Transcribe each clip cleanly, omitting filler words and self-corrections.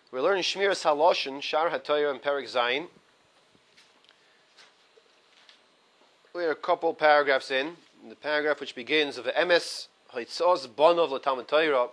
We're learning Shmiras Haloshin, Shar HaTorah, and Perek Zayin. We're a couple paragraphs in the paragraph which begins of Emes Haitzos Bonov LaTalmud Torah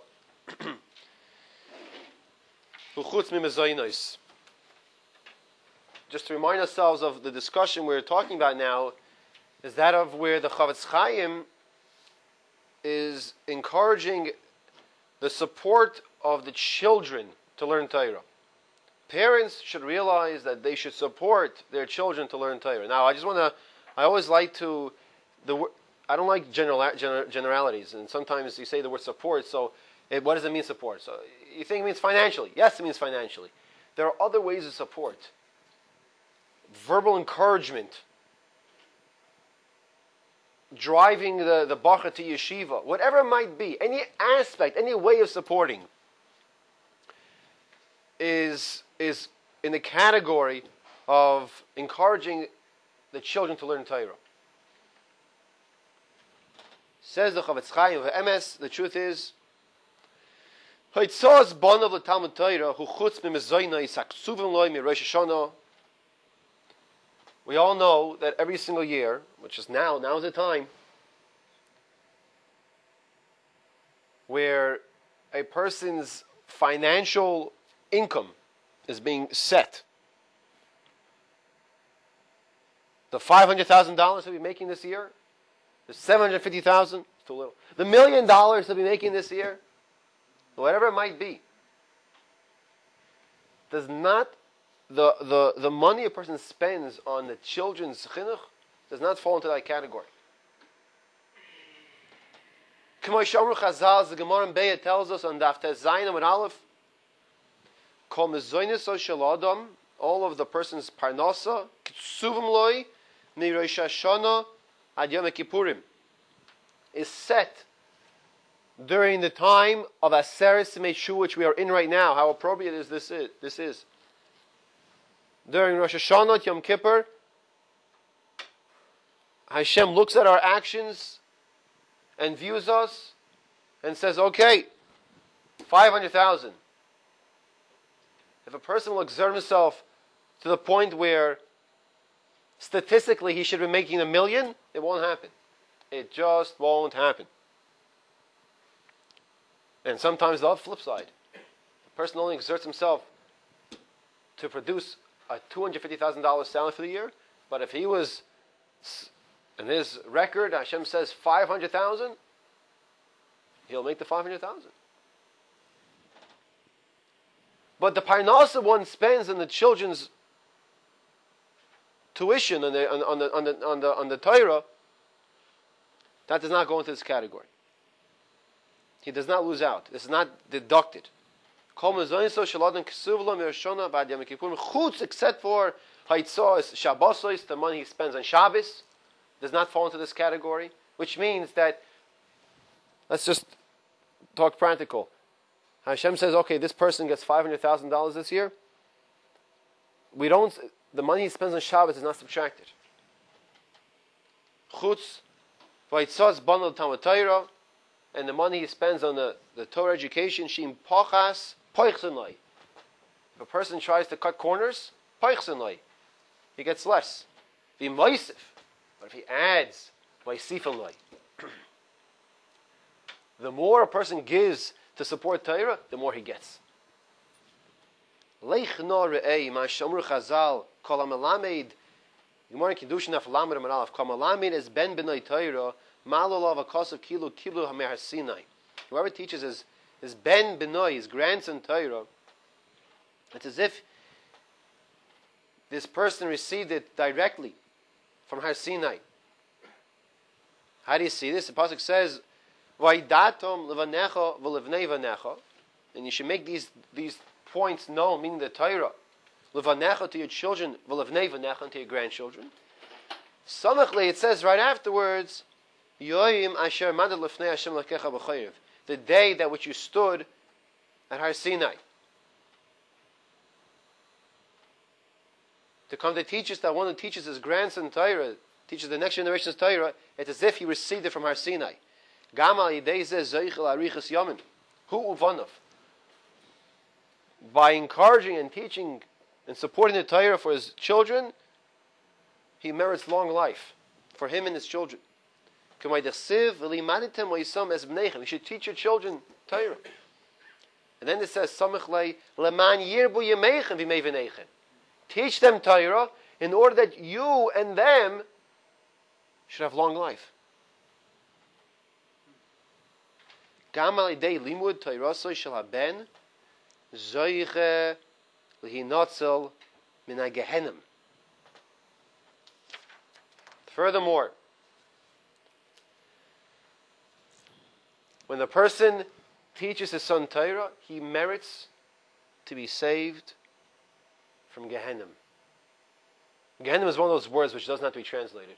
Uchutz Mimezaynos. Just to remind ourselves of the discussion we're talking about now, is that of where the Chavetz Chaim is encouraging the support of the children to learn Torah. Parents should realize that they should support their children to learn Torah. Now, I always like to, I don't like generalities, and sometimes you say the word support, so what does it mean support? So you think it means financially. Yes, it means financially. There are other ways of support. Verbal encouragement, driving the bacha to yeshiva, whatever it might be, any aspect, any way of supporting is in the category of encouraging the children to learn Torah. Says the Chavetz Chaim of Emes, the truth is, Haitzos Bonav LaTalmud Torah Hu Chutz Mimezoynais Haksuvim Loi MiRosh Hashanah. We all know that every single year, which is now is the time, where a person's financial income is being set. The $500,000 he'll be making this year, the $750,000, too little. The $1 million he'll be making this year, whatever it might be, does not the money a person spends on the children's chinuch does not fall into that category. K'mo Yishamru Chazal, the Gemara in Be'ah tells us on Daf Tes Zayin and Aleph, Kol mezoynos shel adam, all of the person's parnasa, k'tsuvim loi, mi Rosh Hashanah ad Yom Kippurim, is set during the time of Aseret Meishu, which we are in right now. How appropriate is this? This is during Rosh Hashanah, Yom Kippur. Hashem looks at our actions and views us and says, okay, 500,000. If a person will exert himself to the point where statistically he should be making $1 million, it won't happen. It just won't happen. And sometimes the flip side. The person only exerts himself to produce a $250,000 salary for the year, but if he was, in his record, Hashem says 500,000, he'll make the 500,000. But the parnasa one spends on the children's tuition on the Torah, that does not go into this category. He does not lose out. This is not deducted. Except for Haitzos Shabbosos, the money he spends on Shabbos, does not fall into this category, which means that, let's just talk practical. Hashem says, okay, this person gets $500,000 this year. The money he spends on Shabbos is not subtracted. Chutz, Vaitzos Banal Talmud Torah, and the money he spends on the Torah education, Shim Pochas, Poichsenloi. If a person tries to cut corners, Poichsenloi, he gets less. V'moisif, but if he adds, Moisifenloi. The more a person gives to support Torah, the more he gets. Leich no re'ei, ma shamru chazal, kol ha-melamed, Gemara Kiddushin af lamed amalaf, kol ha-melamed es ben b'nai Torah, malo lav ha'kosav kilu ha-mehar Sinai. Whoever teaches his ben b'nai, his grandson Torah, it's as if this person received it directly from Har Sinai. How do you see this? The pasuk says, "Vaidatom levanecha v'levnei vanecha," and you should make these points known, meaning the Torah, levanecha to your children, v'levnei vanecha to your grandchildren. Samachli, it says right afterwards, Yoyim asher madad lefnei Hashem lakecha b'chayrev, the day that which you stood at Har Sinai. To come to teach us that one who teaches his grandson Torah, teaches the next generation's Torah, it's as if he received it from Har Sinai. Gamal yidei zeh zeichel arichas yamin. Hu uvanov. by encouraging and teaching and supporting the Torah for his children, he merits long life for him and his children. You should teach your children Torah. And then it says, teach them Torah in order that you and them should have long life. Furthermore, when the person teaches his son Torah, he merits to be saved from Gehenna. Gehenna is one of those words which doesn't have to be translated.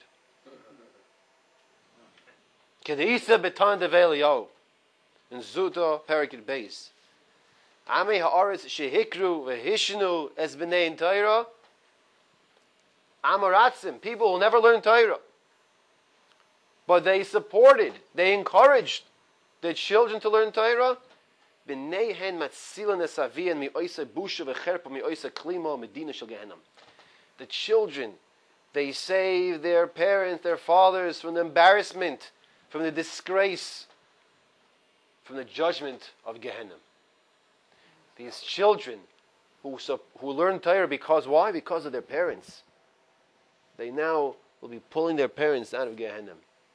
Kedeisa betan develio in Zuto Perikid Beis. Ame haaretz shehikru vehishnu es b'nei Torah. Amoratzim, people who never learned Torah, but they supported, they encouraged the children to learn Torah. B'neihen matzilan esavian mi oisa busha v'cherpa mi oisa klimo medina shel Gehenna. The children, they save their parents, their fathers from the embarrassment, from the disgrace, from the judgment of Gehenna. These children who learn Torah because why? Because of their parents. They now will be pulling their parents out of Gehenna.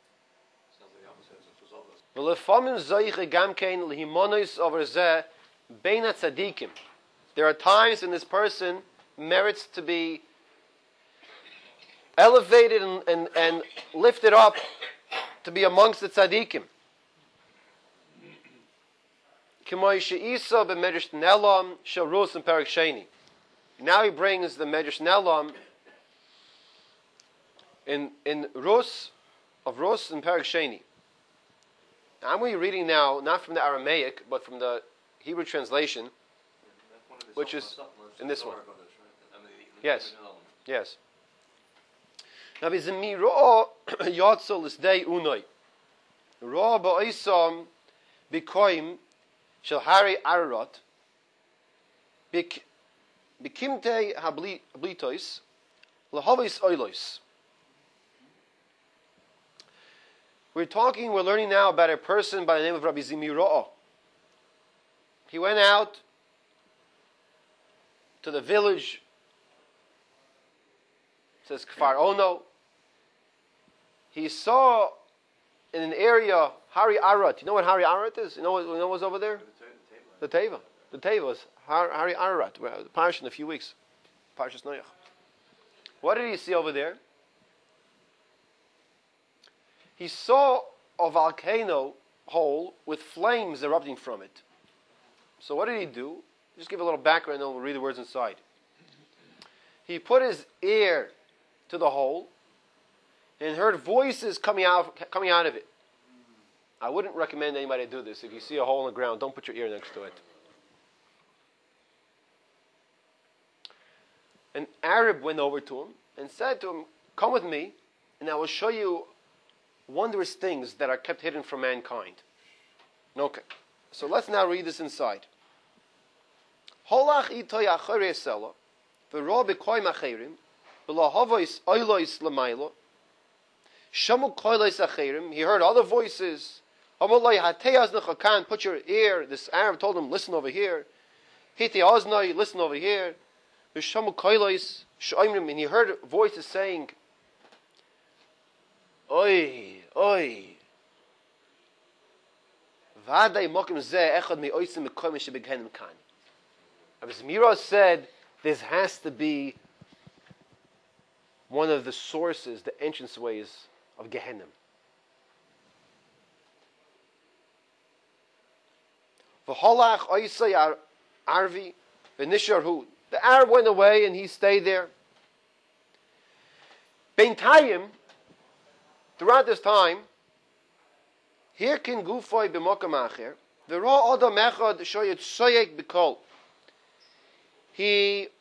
There are times when this person merits to be elevated and lifted up to be amongst the tzaddikim. Now he brings the Medrash Nelam in Rus in Perek Sheni. I'm going to be reading now, not from the Aramaic, but from the Hebrew translation, which is in this one. Yes. Yes. Now, Bizimiro Yotzol is day unoi. Ra ba'isam bikoim shel hari ararat bikimte hablitois lahavis oilois. We're learning now about a person by the name of Rabbi Zimiro. He went out to the village, it says Kfar Ono. He saw in an area, Hari Arat. You know what Hari Arat is? You know what's over there? The Teva. The Teva is Hari Arat. The Parish in a few weeks. Parshas Noach. What did he see over there? He saw a volcano hole with flames erupting from it. So what did he do? Just give a little background and then we'll read the words inside. He put his ear to the hole and heard voices coming out of it. I wouldn't recommend anybody do this. If you see a hole in the ground, don't put your ear next to it. An Arab went over to him and said to him, "Come with me and I will show you wondrous things that are kept hidden from mankind." Okay, so let's now read this inside. Holach itoy acharei sela, v'ro b'koyim acherim, v'lohavois oilois l'maylo, shamu koilois acherim. He heard other voices. Amalai hateyaz nechakan. Put your ear. This Arab told him, "Listen over here." Hiti oznai. Listen over here. V'shamu koilois shoimrim. And he heard voices saying, "Oi, oi." Vaday mokim zeh echad mi oisim mekoyim shebeghenim kan. Rabbi Zimiro said, this has to be one of the sources, the entranceways of Gehenna. V'holach oisay arvi v'nisharhu. The Arab went away and he stayed there. Beintayim, throughout this time, here kin gufoy b'mokam acher, v'ro odom echad shoyet soyek b'kol. He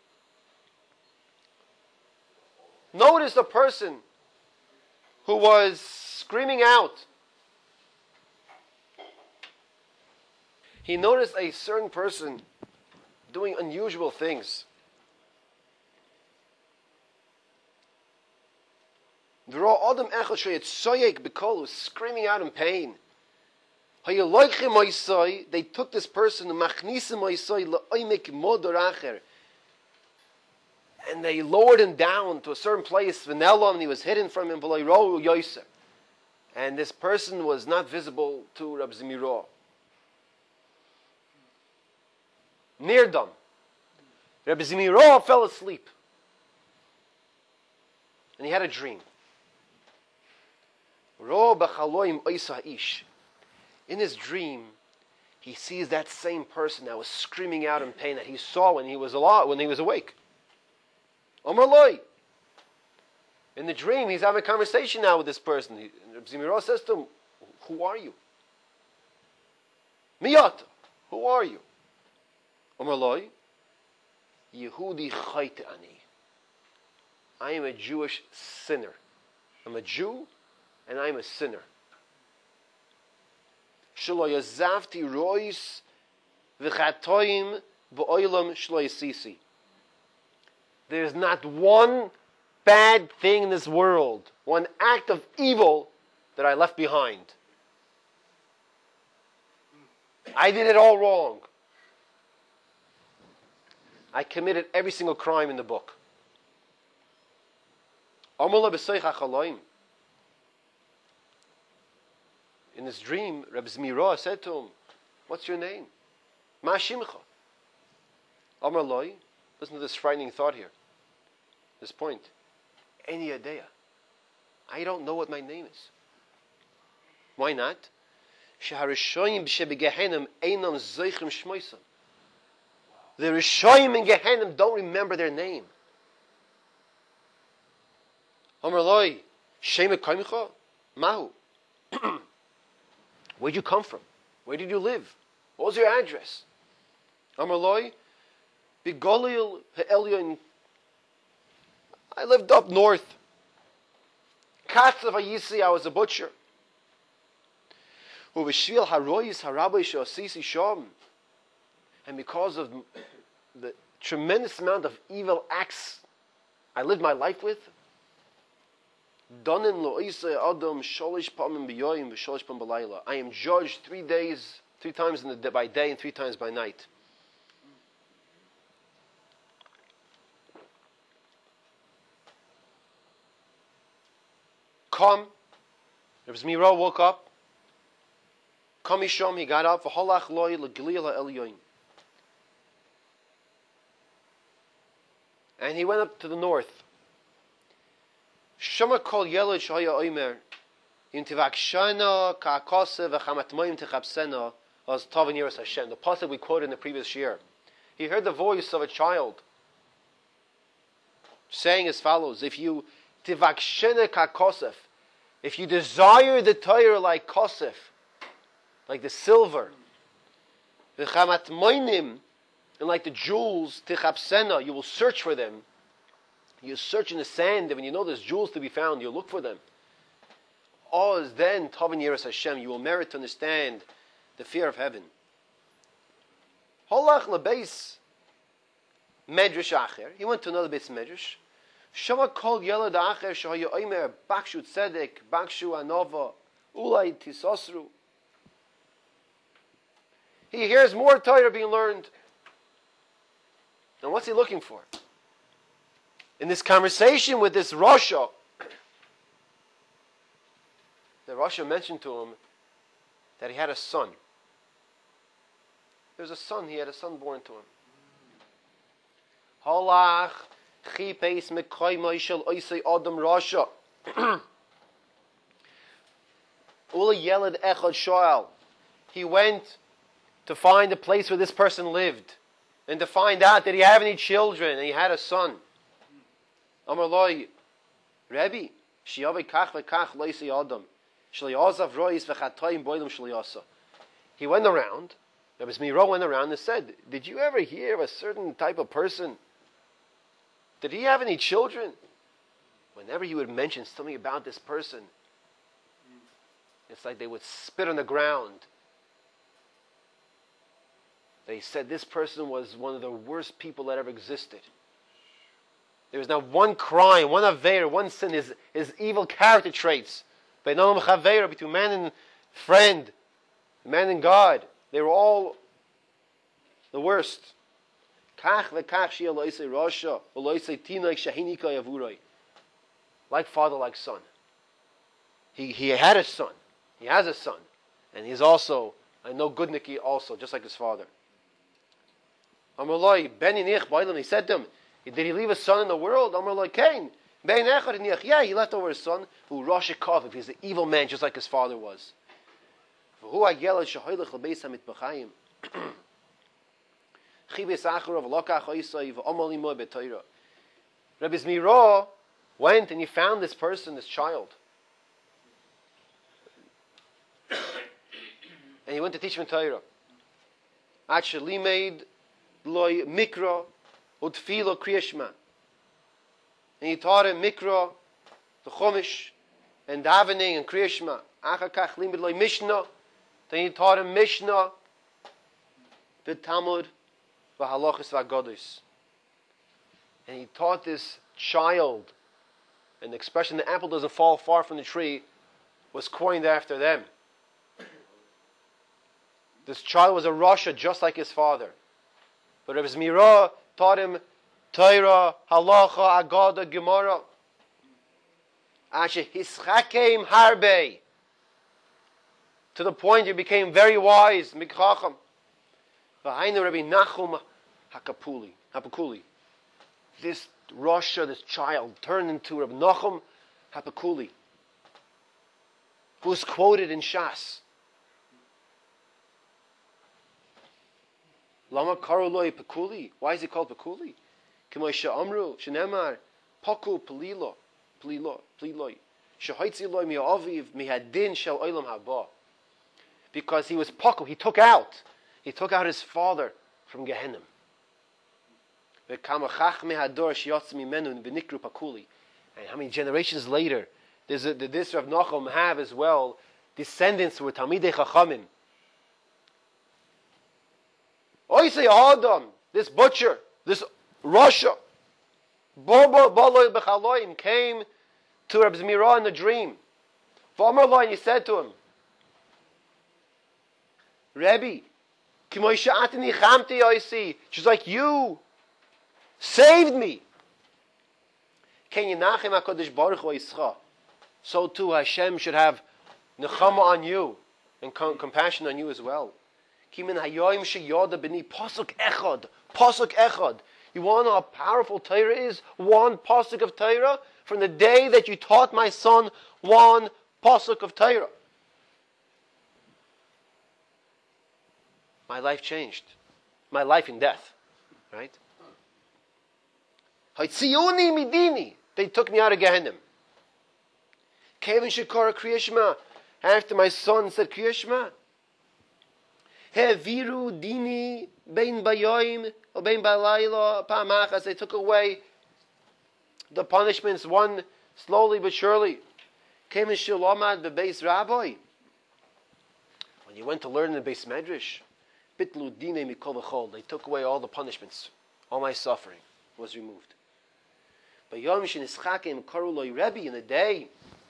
noticed a person who was screaming out. He noticed a certain person doing unusual things. Adam echad screaming out in pain. They took this person and they lowered him down to a certain place, and he was hidden from him. And this person was not visible to Reb Zimira. Nirdam. Reb Zimira fell asleep. And he had a dream. In his dream, he sees that same person that was screaming out in pain that he saw when he was awake. Amar Loi. In the dream, he's having a conversation now with this person. Reb Zimira says to him, "Who are you?" Miyata. Who are you? Amar Loi. Yehudi chayte ani. I am a Jewish sinner. I'm a Jew, and I'm a sinner. Shelo yazavti rois v'chatoim b'olam shelo yasisi. There's not one bad thing in this world, one act of evil that I left behind. I did it all wrong. I committed every single crime in the book. In this dream, Reb Zimira said to him, "What's your name?" Ma shimcha. Amar Loi. Listen to this frightening thought here. This point. Eni Yadeya. I don't know what my name is. Why not? Shaharishoyim b'shebegehenim einam zeichrim shmoisam. The Rishoyim in Gehenim don't remember their name. Amar Loi. Shema kaimcha. Mahu. Where'd you come from? Where did you live? What was your address? Amar Loi. Bigolil ha'elyon. I lived up north. Katzav Ayisi, I was a butcher. Uveshvil haroyis harabai she'asisi sham. And because of the tremendous amount of evil acts I lived my life with, Donin lo'isa adam sholish pamim b'yoyim v'sholish pam b'layla. I am judged 3 times by day and 3 times by night. Come. Reb Zimira woke up. Come Isham, he got up. V'holach loy l'glil ha'elyoin. And he went up to the north. Shama kol yeled shaya oimer. Im tivakshana ka'akose v'chamatmoyim techapsena as tavin yiras Hashem. The pasuk we quoted in the previous year. He heard the voice of a child saying as follows: If you tivakshana ka'kosef, if you desire the Torah like kosef, like the silver, v'chamatmoyim, and like the jewels, tichapsena, you will search for them. You search in the sand, and when you know there's jewels to be found, you look for them. Oz, then, Tavin Yiras Hashem, you will merit to understand the fear of heaven. Holach lebeis medrash acher. He went to another beis medrash. Shama kol yelad acher shahaya oimer bakshu tzedek, bakshu anova, ulai tisosru. He hears more Torah being learned. Now what's he looking for? In this conversation with this Rasha, the Rasha mentioned to him that he had a son. There's a son, he had a son born to him. Halach chipeis mekoy moishel oisei adam Rasha. Ula yeled echad shoal. He went to find the place where this person lived and to find out did he have any children, and he had a son. Amar Loi, Rebbe, sheyavei kach v'kach loisei adam. Shliyazav rois v'chatoim boilim shliyasa. He went around, Rebbe Zimira went around and said, did you ever hear of a certain type of person? Did he have any children? Whenever he would mention something about this person, it's like they would spit on the ground. They said this person was one of the worst people that ever existed. There was not one crime, one aveir, one sin, his evil character traits. Between man and friend, man and God, they were all the worst. Like father, like son. He had a son. He has a son. And he's also a no good Niki also, just like his father. He said to him, did he leave a son in the world? Cain. Yeah, he left over his son, who Rosh Kov, he's an evil man just like his father was. Rabbi Zmiro went and he found this person, this child. And he went to teach him Torah. Actually made loy mikra utfilo kriyashma. And he taught him mikra, the chumash, and davening and kriyashma. Achakach limid loy mishnah. Then he taught him mishnah, the Talmud, the halachas v'agodus. And he taught this child, and the expression the apple doesn't fall far from the tree was coined after them. This child was a Rasha just like his father. But Rebbe Zmira taught him Torah, Halacha, Agada, Gemara. Asher hischakeim harbe. To the point he became very wise. Mikhacham. V'hainu Rebbe Nachum Hapakuli. This Rasha, this child, turned into Rebbe Nachum Hapakuli, who is quoted in Shas. Lama karoloi Pekuli. Why is he called Pekuli? K'moshe Amru Shenemar Paku Pelilo Peliloi Shehoitzi Loi Mi'aviv Mihadin Shel Olam Haba. Because he was Paku. He took out his father from Gehenna. And how many generations later did this Rav Nachum have as well descendants who were Talmidei Chachamim? Oisei Adam, this butcher, this Rasha, Bobo Boloi Bechaloim came to Reb Zmira in a dream. And he said to him, Rebbe, she's like, you saved me. So too Hashem should have nechama on you and compassion on you as well. Pasuk echad. You want to know how powerful Torah is? One pasuk of Torah. From the day that you taught my son one pasuk of Torah, my life changed. My life in death. Right? Haitziuni midini. They took me out of Gehenna. Kevin Shekara Kriyashma. After my son said Kriyashma. Heviru dini bein bayoim or bein balayla pamachas. They took away the punishments one slowly but surely. Kevin Shalomad bebeis rabbi. When you went to learn in the Beis Medrash, bitlu dine mikol v'chol. They took away all the punishments. All my suffering was removed. But Yom Shenischakim Karuloi Rebbe, in the day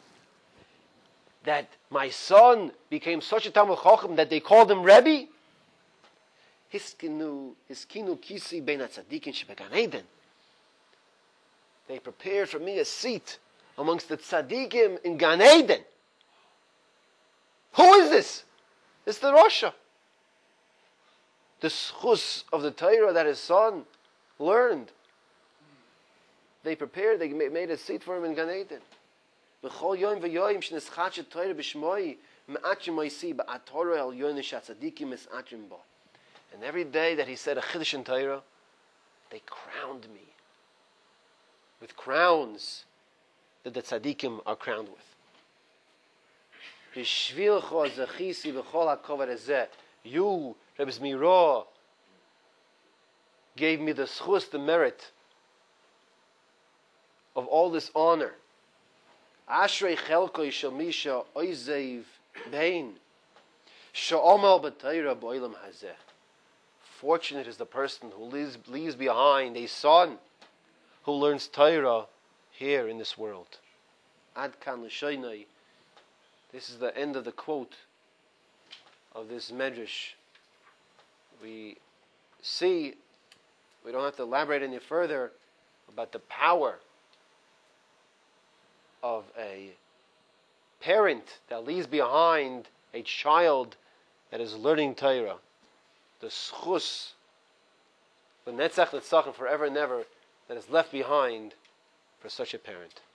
that my son became such a Talmud Chacham that they called him Rebbe, Hiskinu Kisi Ben Tzadikin Shebegan Eden. They prepared for me a seat amongst the Tzadikim in Gan Eden. Who is this? It's the Rasha. The schus of the Torah that his son learned. They prepared, they made a seat for him in Gan Eden. B'chol yom v'yoyim sh'neschachet Torah b'shmoi me'atrim oisi ba'atorah el yonim sh'atzadikim es'atrim bo. And every day that he said a chiddush in Torah, they crowned me with crowns that the tzadikim are crowned with. B'shvilcho zechisi b'chol ha'kovad hazeh. You, Rebbe Zmiro, gave me the schus, the merit of all this honor. Ashrei chelko yishel misha oizev bein she'omal b'Torah b'olam hazeh. fortunate is the person who leaves behind a son who learns Torah here in this world. Ad kan l'shaynai. This is the end of the quote of this medrash. We see, we don't have to elaborate any further about the power of a parent that leaves behind a child that is learning Torah. The schus, the netzach netzachim, forever and ever, that is left behind for such a parent.